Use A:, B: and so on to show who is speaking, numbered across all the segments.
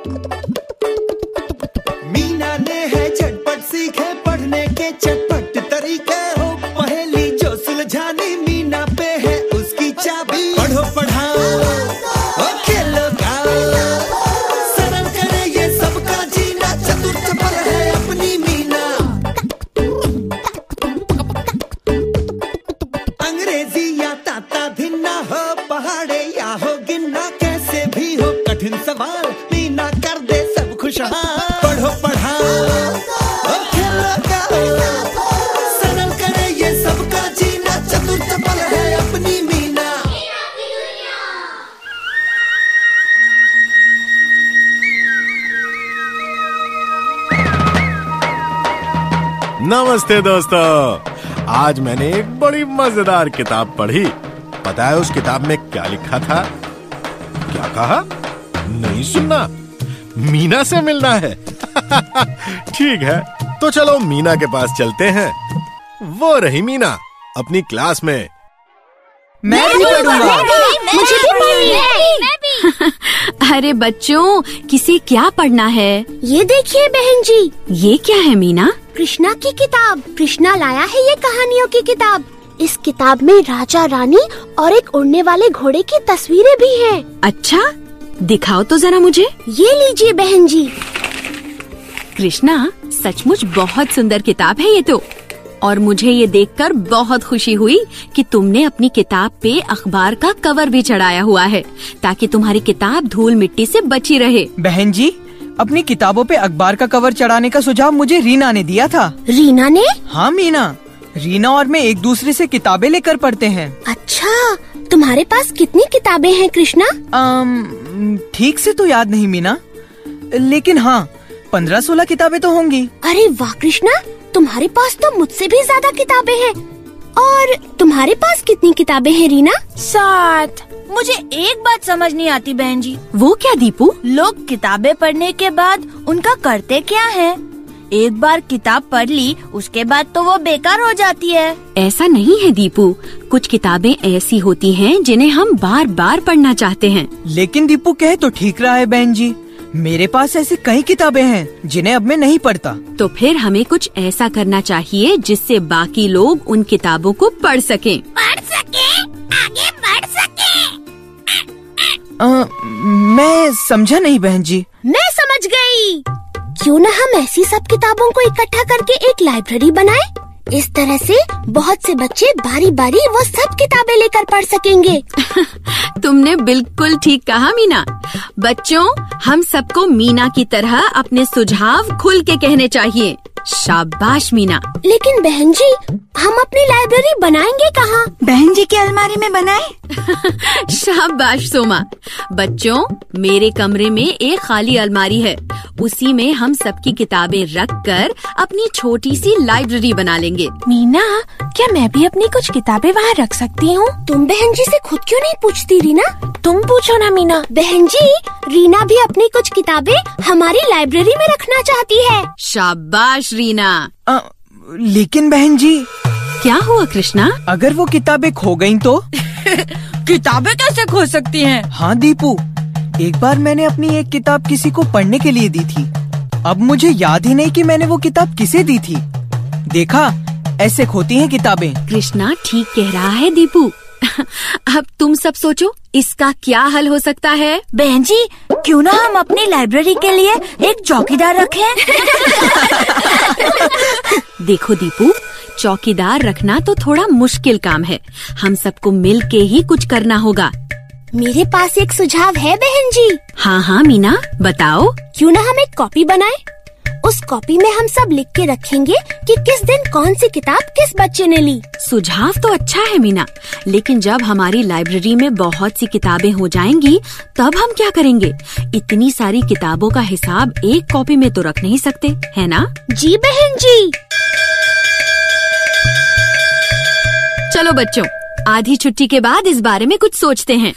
A: मीना ने है झटपट सीखे पढ़ने के चटपट तरीके हो, पहेली जो सुलझानी मीना पे है उसकी चाबी। पढ़ो पढ़ाओ और खेलो गाओ, सरल करे ये सबका जीना, चतुर चपल है अपनी मीना। अंग्रेजी या ताता धिन्ना हो, पहाड़े या हो गिनना, कैसे भी हो कठिन सवाल मीना कर दे सब खुशहाल। पढ़ो पढ़ाओ और खेलो गाओ, सरल करे ये सबका जीना, चतुर चपल है अपनी मीना।
B: नमस्ते दोस्तों, आज मैंने एक बड़ी मजेदार किताब पढ़ी। पता है उस किताब में क्या लिखा था? क्या कहा? नहीं सुनना, मीना से मिलना है। ठीक है, तो चलो मीना के पास चलते हैं। वो रही मीना अपनी क्लास में।
C: मैं भी पढ़ूंगा। मुझे भी पढ़नी है।
D: अरे बच्चों, किसे क्या पढ़ना है?
C: ये देखिए बहन जी,
D: ये क्या है मीना?
C: कृष्णा की किताब। कृष्णा लाया है ये कहानियों की किताब। इस किताब में राजा रानी और एक उड़ने वाले घोड़े की तस्वीरें भी हैं।
D: अच्छा, दिखाओ तो जरा मुझे।
C: ये लीजिए बहन जी।
D: कृष्णा, सचमुच बहुत सुंदर किताब है ये तो। और मुझे ये देखकर बहुत खुशी हुई कि तुमने अपनी किताब पे अखबार का कवर भी चढ़ाया हुआ है, ताकि तुम्हारी किताब धूल मिट्टी से बची रहे।
E: बहन जी, अपनी किताबों पे अखबार का कवर चढ़ाने का सुझाव मुझे रीना ने दिया था।
C: रीना ने?
E: हाँ मीना, रीना और मैं एक दूसरे से किताबें लेकर पढ़ते हैं।
C: अच्छा, तुम्हारे पास कितनी किताबें हैं कृष्णा?
E: ठीक से तो याद नहीं मीना, लेकिन हाँ 15-16 किताबें तो होंगी।
C: अरे वाह कृष्णा, तुम्हारे पास तो मुझसे भी ज्यादा किताबें हैं। और तुम्हारे पास कितनी किताबें हैं रीना?
F: 7। मुझे एक बात समझ नहीं आती बहन जी।
D: वो क्या दीपू?
F: लोग किताबें पढ़ने के बाद उनका करते क्या है? एक बार किताब पढ़ ली, उसके बाद तो वो बेकार हो जाती है।
D: ऐसा नहीं है दीपू, कुछ किताबें ऐसी होती हैं जिन्हें हम बार बार पढ़ना चाहते हैं।
E: लेकिन दीपू कह तो ठीक रहा है बहन जी, मेरे पास ऐसी कई किताबें हैं जिन्हें अब मैं नहीं पढ़ता।
D: तो फिर हमें कुछ ऐसा करना चाहिए जिससे बाकी लोग उन किताबों को पढ़ सकें।
F: आगे बढ़ सके।
E: मैं समझा नहीं बहन जी।
C: मैं समझ गई। क्यों न हम ऐसी सब किताबों को इकट्ठा करके एक लाइब्रेरी बनाएं? इस तरह से बहुत से बच्चे बारी बारी वो सब किताबें लेकर पढ़ सकेंगे।
D: तुमने बिल्कुल ठीक कहा मीना। बच्चों, हम सबको मीना की तरह अपने सुझाव खुल के कहने चाहिए। शाबाश मीना।
C: लेकिन बहन जी, हम अपनी लाइब्रेरी बनाएंगे कहाँ?
F: बहन जी की अलमारी में बनाए।
D: शाबाश सोमा। बच्चों, मेरे कमरे में एक खाली अलमारी है, उसी में हम सबकी किताबें रख कर अपनी छोटी सी लाइब्रेरी बना लेंगे।
F: मीना, क्या मैं भी अपनी कुछ किताबें वहाँ रख सकती हूँ?
C: तुम बहन जी से खुद क्यों नहीं पूछती रीना?
F: तुम पूछो ना मीना।
C: बहन जी, रीना भी अपनी कुछ किताबें हमारी लाइब्रेरी में रखना चाहती है।
D: शाबाश रीना।
E: लेकिन बहन जी,
D: क्या हुआ कृष्णा?
E: अगर वो किताबें खो गईं तो?
F: किताबें कैसे खो सकती हैं?
E: हाँ दीपू, एक बार मैंने अपनी एक किताब किसी को पढ़ने के लिए दी थी। अब मुझे याद ही नहीं कि मैंने वो किताब किसे दी थी। देखा, ऐसे खोती हैं किताबें।
D: कृष्णा ठीक कह रहा है दीपू। अब तुम सब सोचो, इसका क्या हल हो सकता है?
F: बहन जी, क्यों ना हम अपनी लाइब्रेरी के लिए एक चौकीदार रखें?
D: देखो दीपू, चौकीदार रखना तो थोड़ा मुश्किल काम है। हम सबको मिल के ही कुछ करना होगा।
C: मेरे पास एक सुझाव है बहन जी।
D: हाँ हाँ मीना, बताओ।
C: क्यों ना हम एक कॉपी बनाएं? उस कॉपी में हम सब लिख के रखेंगे कि किस दिन कौन सी किताब किस बच्चे ने ली।
D: सुझाव तो अच्छा है मीना, लेकिन जब हमारी लाइब्रेरी में बहुत सी किताबें हो जाएंगी तब हम क्या करेंगे? इतनी सारी किताबों का हिसाब एक कॉपी में तो रख नहीं सकते, है ना?
C: जी बहन जी।
D: चलो बच्चों, आधी छुट्टी के बाद इस बारे में कुछ सोचते हैं।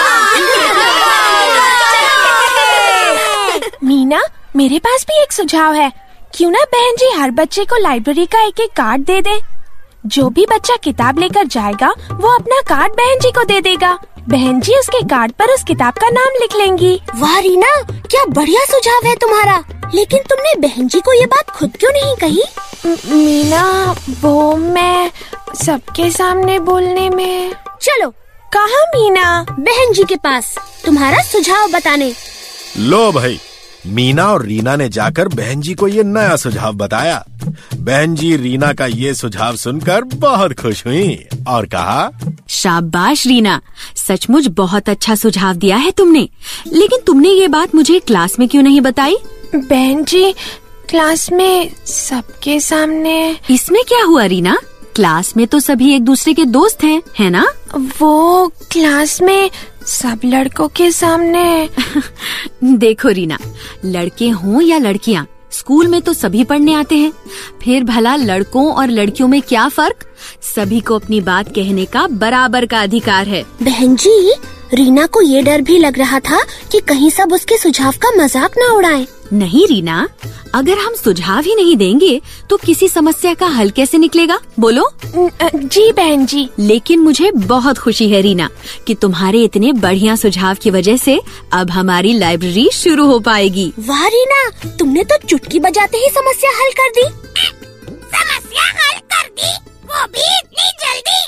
F: मीना, मेरे पास भी एक सुझाव है। क्यों ना बहन जी हर बच्चे को लाइब्रेरी का एक एक कार्ड दे दे।
G: जो भी बच्चा किताब लेकर जाएगा वो अपना कार्ड बहन जी को दे देगा। बहन जी उसके कार्ड पर उस किताब का नाम लिख लेंगी।
C: वाह रीना, क्या बढ़िया सुझाव है तुम्हारा। लेकिन तुमने बहन जी को ये बात खुद क्यों नहीं कही?
G: मीना, वो मैं सबके सामने बोलने में।
C: चलो।
G: कहाँ मीना?
C: बहन जी के पास, तुम्हारा सुझाव बताने।
B: लो भाई, मीना और रीना ने जाकर बहन जी को ये नया सुझाव बताया। बहन जी रीना का ये सुझाव सुनकर बहुत खुश हुई और कहा,
D: शाबाश रीना, सचमुच बहुत अच्छा सुझाव दिया है तुमने। लेकिन तुमने ये बात मुझे क्लास में क्यों नहीं बताई?
G: बहन जी, क्लास में सबके सामने।
D: इसमें क्या हुआ रीना? क्लास में तो सभी एक दूसरे के दोस्त हैं, है ना?
G: वो क्लास में सब लड़कों के सामने।
D: देखो रीना, लड़के हों या लड़कियां, स्कूल में तो सभी पढ़ने आते हैं। फिर भला लड़कों और लड़कियों में क्या फर्क? सभी को अपनी बात कहने का बराबर का अधिकार है।
C: बहन जी, रीना को ये डर भी लग रहा था कि कहीं सब उसके सुझाव का मजाक न उड़ाएं।
D: नहीं रीना, अगर हम सुझाव ही नहीं देंगे तो किसी समस्या का हल कैसे निकलेगा? बोलो।
G: जी बहन जी।
D: लेकिन मुझे बहुत खुशी है रीना कि तुम्हारे इतने बढ़िया सुझाव की वजह से अब हमारी लाइब्रेरी शुरू हो पाएगी।
C: वाह रीना, तुमने तो चुटकी बजाते ही समस्या हल कर दी। समस्या हल कर दी, वो भी इतनी जल्दी।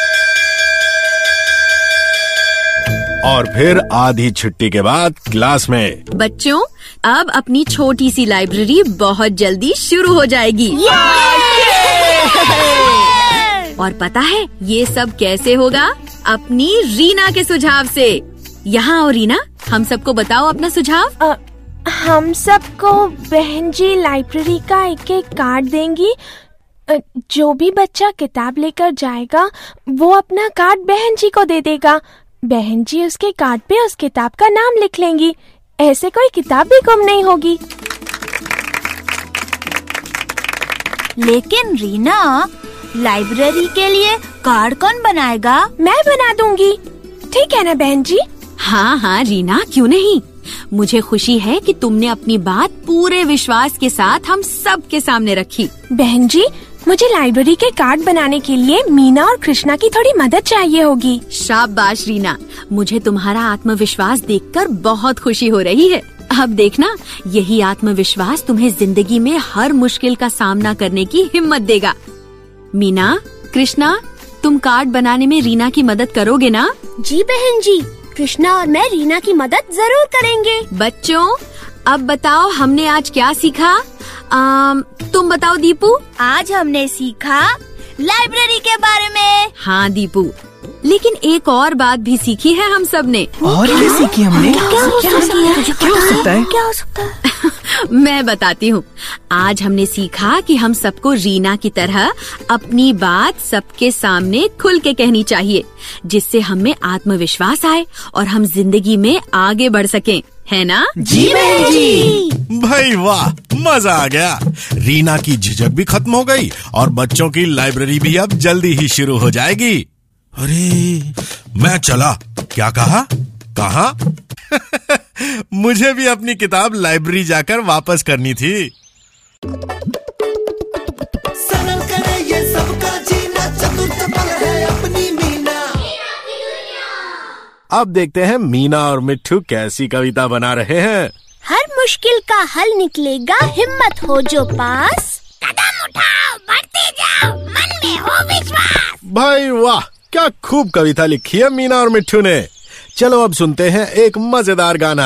B: और फिर आधी छुट्टी के बाद क्लास में।
D: बच्चों, अब अपनी छोटी सी लाइब्रेरी बहुत जल्दी शुरू हो जाएगी। और पता है ये सब कैसे होगा? अपनी रीना के सुझाव से। यहाँ आओ रीना, हम सबको बताओ अपना सुझाव।
G: हम सबको बहन जी लाइब्रेरी का एक एक कार्ड देंगी। जो भी बच्चा किताब लेकर जाएगा वो अपना कार्ड बहन जी को दे देगा। बहन जी उसके कार्ड पे उस किताब का नाम लिख लेंगी। ऐसे कोई किताब भी गुम नहीं होगी।
F: लेकिन रीना, लाइब्रेरी के लिए कार्ड कौन बनाएगा?
G: मैं बना दूंगी। ठीक है ना बहन जी?
D: हाँ हाँ रीना, क्यों नहीं। मुझे खुशी है कि तुमने अपनी बात पूरे विश्वास के साथ हम सब के सामने रखी।
G: बहन जी, मुझे लाइब्रेरी के कार्ड बनाने के लिए मीना और कृष्णा की थोड़ी मदद चाहिए होगी।
D: शाबाश रीना, मुझे तुम्हारा आत्मविश्वास देखकर बहुत खुशी हो रही है। अब देखना, यही आत्मविश्वास तुम्हें जिंदगी में हर मुश्किल का सामना करने की हिम्मत देगा। मीना, कृष्णा, तुम कार्ड बनाने में रीना की मदद करोगे ना?
C: जी बहन जी, कृष्णा और मैं रीना की मदद जरूर करेंगे।
D: बच्चों, अब बताओ हमने आज क्या सीखा? तुम बताओ दीपू।
F: आज हमने सीखा लाइब्रेरी के बारे में।
D: हाँ दीपू, लेकिन एक और बात भी सीखी है हम सब ने।
E: और क्या सीखी हमने?
G: क्या हो सकता है?
F: क्या हो सकता है?
D: मैं बताती हूँ। आज हमने सीखा कि हम सबको रीना की तरह अपनी बात सबके सामने खुल के कहनी चाहिए, जिससे हमें आत्मविश्वास आए और हम जिंदगी में आगे बढ़ सकें, है ना?
E: जी बहन जी।
B: भाई वाह, मजा आ गया। रीना की झिझक भी खत्म हो गई और बच्चों की लाइब्रेरी भी अब जल्दी ही शुरू हो जाएगी। अरे मैं चला, क्या कहा? कहा? मुझे भी अपनी किताब लाइब्रेरी जाकर वापस करनी थी।
A: सरल करे ये सबका जीना, चतुर चपल है अपनी मीना।
B: अब देखते हैं मीना और मिट्ठू कैसी कविता बना रहे हैं।
C: हर मुश्किल का हल निकलेगा, हिम्मत हो जो पास। कदम उठाओ, बढ़ते जाओ, मन में हो विश्वास।
B: भाई वाह, क्या खूब कविता लिखी है मीना और मिट्ठू ने। चलो अब सुनते हैं एक मजेदार गाना।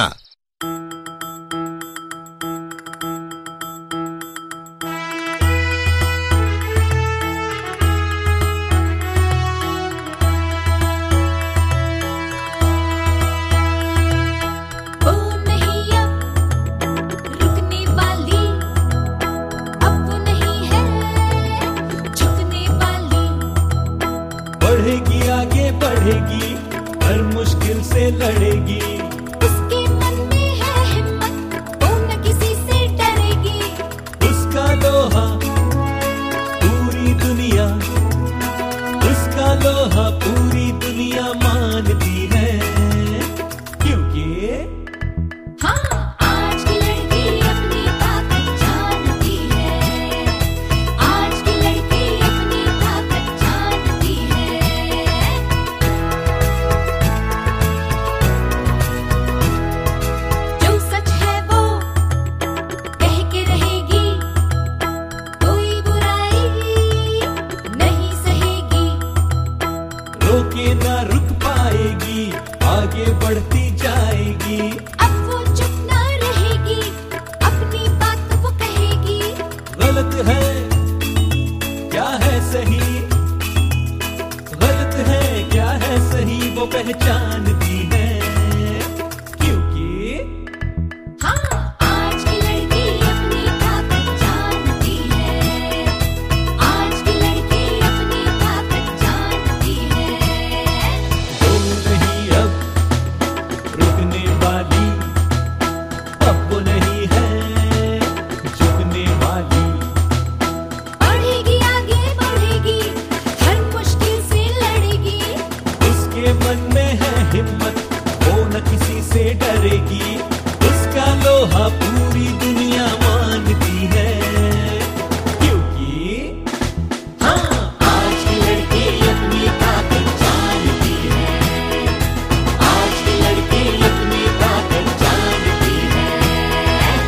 A: बढ़ेगी आगे बढ़ेगी, हर मुश्किल से लड़ेगी।
H: उसके मन
A: बढ़ेगी,
H: अब वो चुप ना रहेगी, अपनी बात वो कहेगी।
A: गलत है क्या है सही, गलत है क्या है सही, वो पहचानती है। क्योंकि
H: हाँ, आज की लड़की अपनी ताकत जानती है, आज की लड़की अपनी ताकत जानती है।
A: वो नहीं अब रुकने वाली, अब वो नहीं है झुकने वाली।
H: बढ़ेगी आगे बढ़ेगी, हर मुश्किल से लड़ेगी।
A: उसके मन में है हिम्मत, वो न किसी से डरेगी। उसका लोहा पूरी दुनिया मानती है। क्योंकि हाँ, आज की लड़की अपनी ताकत जानती है, आज की लड़की अपनी ताकत जानती है।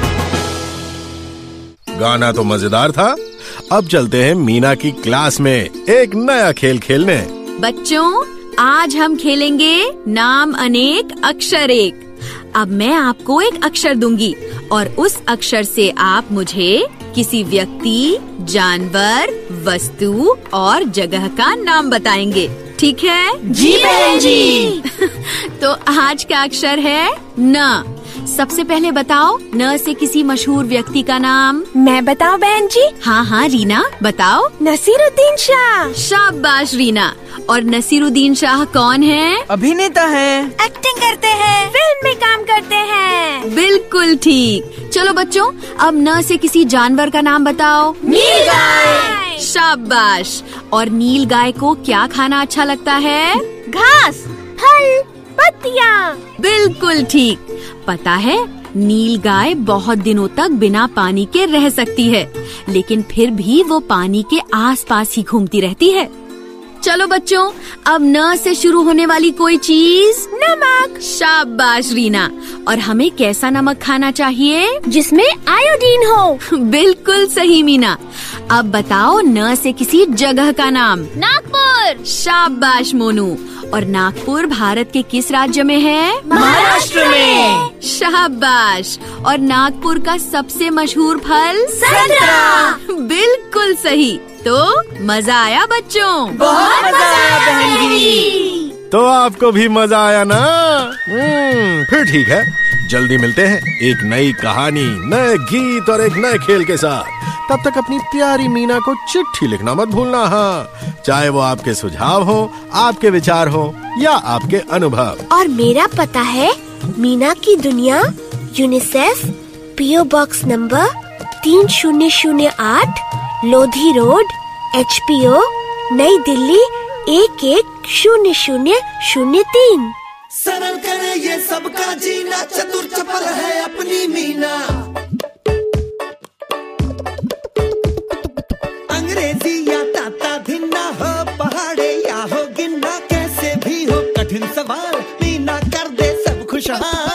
B: गाना तो मजेदार था। अब चलते हैं मीना की क्लास में एक नया खेल खेलने।
D: बच्चों, आज हम खेलेंगे नाम अनेक अक्षर एक। अब मैं आपको एक अक्षर दूंगी और उस अक्षर से आप मुझे किसी व्यक्ति, जानवर, वस्तु और जगह का नाम बताएंगे। ठीक है?
F: जी बहन जी।
D: तो आज का अक्षर है न। सबसे पहले बताओ न से किसी मशहूर व्यक्ति का नाम।
G: मैं बताऊं बहन जी?
D: हाँ हाँ रीना बताओ।
G: नसीरुद्दीन शाह।
D: शाबाश रीना। और नसीरुद्दीन शाह कौन है?
E: अभिनेता है।
F: एक्टिंग करते हैं,
G: फिल्म में काम करते हैं।
D: बिल्कुल ठीक। चलो बच्चों, अब न से किसी जानवर का नाम बताओ।
G: नीलगाय।
D: शाबाश। और नील गाय को क्या खाना अच्छा लगता है?
G: घास, फल, पत्तियाँ।
D: बिल्कुल ठीक। पता है नील गाय बहुत दिनों तक बिना पानी के रह सकती है, लेकिन फिर भी वो पानी के आसपास ही घूमती रहती है। चलो बच्चों, अब न से शुरू होने वाली कोई चीज।
G: नमक।
D: शाबाश रीना। और हमें कैसा नमक खाना चाहिए?
C: जिसमें आयोडीन हो।
D: बिल्कुल सही मीना। अब बताओ न से किसी जगह का नाम।
C: नागपुर।
D: शाबाश मोनू। और नागपुर भारत के किस राज्य में है?
F: महाराष्ट्र में।
D: शाबाश। और नागपुर का सबसे मशहूर फल?
F: संतरा।
D: बिल्कुल सही। तो मजा आया बच्चों?
F: बहुत मजा आया बहन जी।
B: तो आपको भी मजा आया ना? फिर ठीक है, जल्दी मिलते हैं एक नई कहानी, नए गीत और एक नए खेल के साथ। तब तक अपनी प्यारी मीना को चिट्ठी लिखना मत भूलना। हाँ, चाहे वो आपके सुझाव हो, आपके विचार हो या आपके अनुभव।
C: और मेरा पता है मीना की दुनिया, UNICEF, PO box number 3008, Lodhi road, HPO, Nai Delhi 110003।
A: सरल करे ये सबका जीना, चतुर चपल है अपनी मीना। अंग्रेजी या ताता धिन्ना हो, पहाड़े या हो गिन्ना, कैसे भी हो कठिन सवाल मीना कर दे सब खुशहाल।